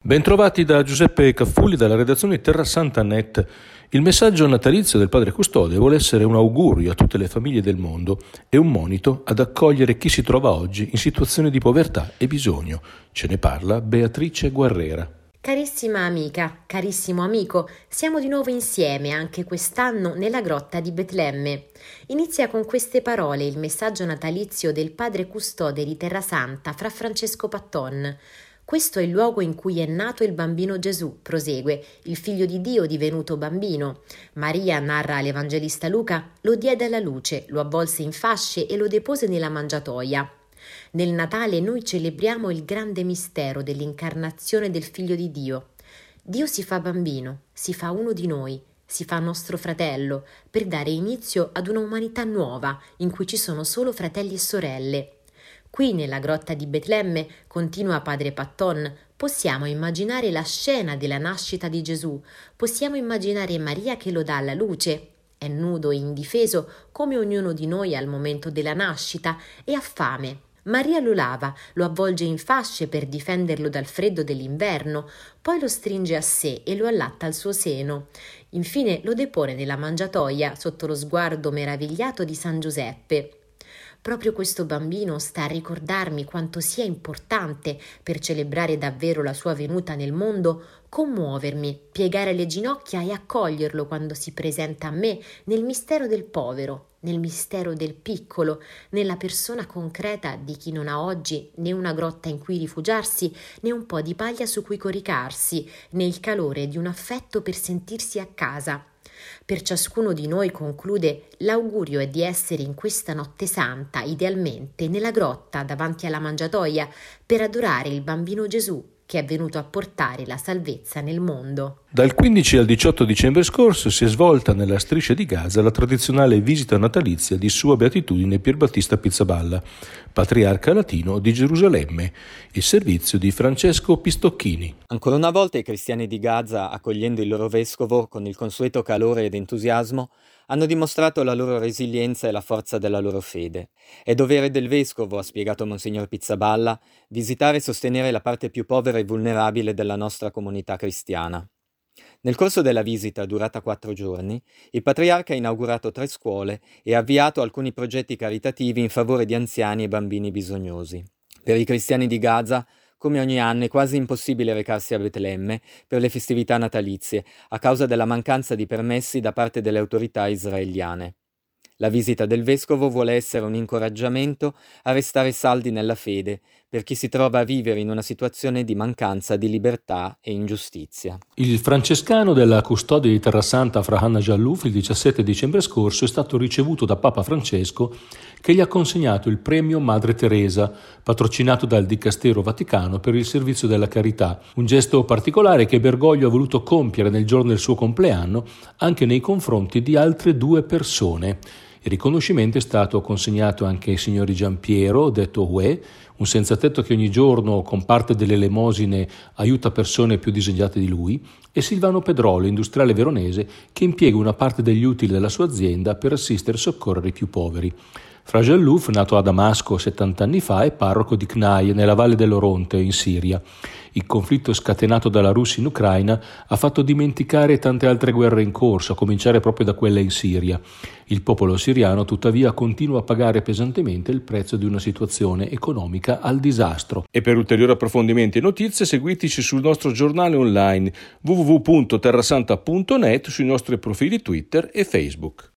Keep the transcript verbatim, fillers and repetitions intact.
Bentrovati da Giuseppe Caffulli dalla redazione di Terrasanta punto net. Il messaggio natalizio del Padre Custode vuole essere un augurio a tutte le famiglie del mondo e un monito ad accogliere chi si trova oggi in situazione di povertà e bisogno. Ce ne parla Beatrice Guerrera. Carissima amica, carissimo amico, siamo di nuovo insieme anche quest'anno nella grotta di Betlemme. Inizia con queste parole il messaggio natalizio del Padre Custode di Terrasanta, Fra Francesco Patton. Questo è il luogo in cui è nato il bambino Gesù, prosegue, il figlio di Dio divenuto bambino. Maria, narra l'Evangelista Luca, lo diede alla luce, lo avvolse in fasce e lo depose nella mangiatoia. Nel Natale noi celebriamo il grande mistero dell'incarnazione del Figlio di Dio. Dio si fa bambino, si fa uno di noi, si fa nostro fratello, per dare inizio ad una umanità nuova, in cui ci sono solo fratelli e sorelle. Qui nella grotta di Betlemme, continua padre Patton, possiamo immaginare la scena della nascita di Gesù, possiamo immaginare Maria che lo dà alla luce. È nudo e indifeso come ognuno di noi al momento della nascita e ha fame. Maria lo lava, lo avvolge in fasce per difenderlo dal freddo dell'inverno, poi lo stringe a sé e lo allatta al suo seno. Infine lo depone nella mangiatoia sotto lo sguardo meravigliato di San Giuseppe. Proprio questo bambino sta a ricordarmi quanto sia importante, per celebrare davvero la sua venuta nel mondo, commuovermi, piegare le ginocchia e accoglierlo quando si presenta a me nel mistero del povero, nel mistero del piccolo, nella persona concreta di chi non ha oggi né una grotta in cui rifugiarsi, né un po' di paglia su cui coricarsi, né il calore di un affetto per sentirsi a casa. Per ciascuno di noi, conclude, l'augurio è di essere in questa notte santa, idealmente, nella grotta davanti alla mangiatoia, per adorare il bambino Gesù che è venuto a portare la salvezza nel mondo. Dal quindici al diciotto dicembre scorso si è svolta nella Striscia di Gaza la tradizionale visita natalizia di Sua Beatitudine Pier Battista Pizzaballa, patriarca latino di Gerusalemme, il servizio di Francesco Pistocchini. Ancora una volta i cristiani di Gaza, accogliendo il loro vescovo con il consueto calore ed entusiasmo, hanno dimostrato la loro resilienza e la forza della loro fede. È dovere del vescovo, ha spiegato Monsignor Pizzaballa, visitare e sostenere la parte più povera e vulnerabile della nostra comunità cristiana. Nel corso della visita, durata quattro giorni, il patriarca ha inaugurato tre scuole e ha avviato alcuni progetti caritativi in favore di anziani e bambini bisognosi. Per i cristiani di Gaza, come ogni anno, è quasi impossibile recarsi a Betlemme per le festività natalizie, a causa della mancanza di permessi da parte delle autorità israeliane. La visita del vescovo vuole essere un incoraggiamento a restare saldi nella fede per chi si trova a vivere in una situazione di mancanza di libertà e ingiustizia. Il francescano della custode di Terrasanta Fra Hanna Gialluf il diciassette dicembre scorso è stato ricevuto da Papa Francesco, che gli ha consegnato il premio Madre Teresa, patrocinato dal Dicastero Vaticano per il servizio della carità, un gesto particolare che Bergoglio ha voluto compiere nel giorno del suo compleanno anche nei confronti di altre due persone. Il riconoscimento è stato consegnato anche ai signori Giampiero, detto Uè, un senzatetto che ogni giorno con parte delle elemosine aiuta persone più disegnate di lui, e Silvano Pedrolo, industriale veronese, che impiega una parte degli utili della sua azienda per assistere e soccorrere i più poveri. Fra Gialluf, nato a Damasco settanta anni fa, è parroco di Knai, nella valle dell'Oronte, in Siria. Il conflitto scatenato dalla Russia in Ucraina ha fatto dimenticare tante altre guerre in corso, a cominciare proprio da quella in Siria. Il popolo siriano, tuttavia, continua a pagare pesantemente il prezzo di una situazione economica al disastro. E per ulteriori approfondimenti e notizie seguiteci sul nostro giornale online w w w punto terrasanta punto net, sui nostri profili Twitter e Facebook.